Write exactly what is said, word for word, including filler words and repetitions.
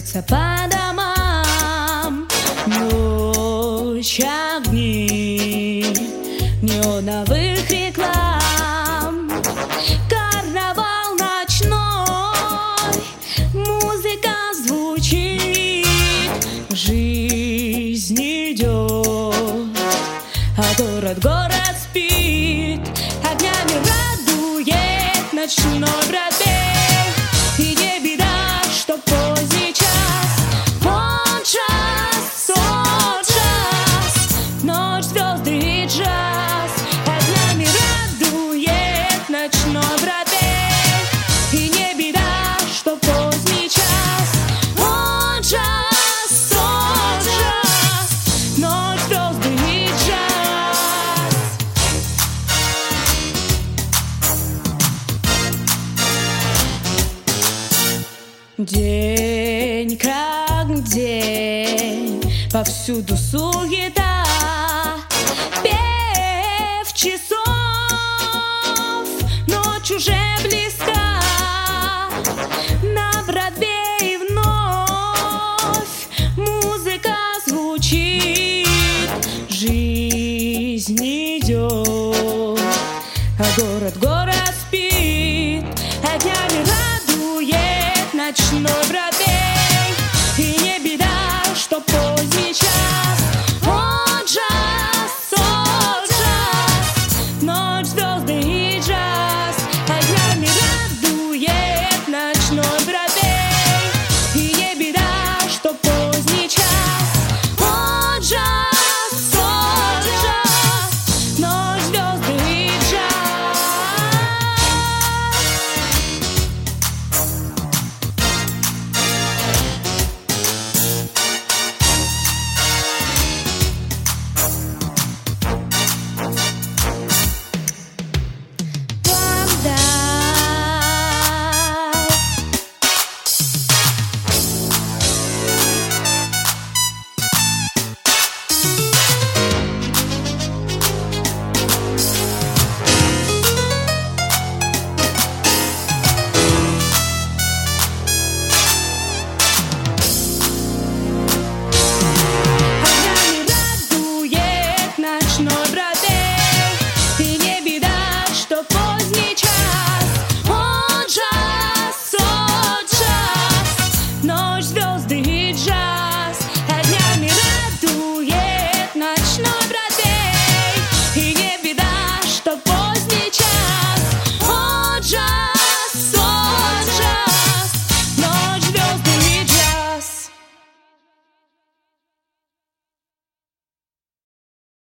разбредаются по домам. Ночь, огни неоновых реклам, карнавал ночной, музыка звучит, жизнь идет, а город-город спит, огнями радует ночной Бродвей. И не беда, что поздний час, он час, он час, ночь, звезды и джаз, огнями радует ночной Бродвей. И не беда, что поздний час, он час, он час, ночь, звезды и джаз. День как день, повсюду суета, пев часов, ночь уже близка. На Бродвее вновь музыка звучит, жизнь идет,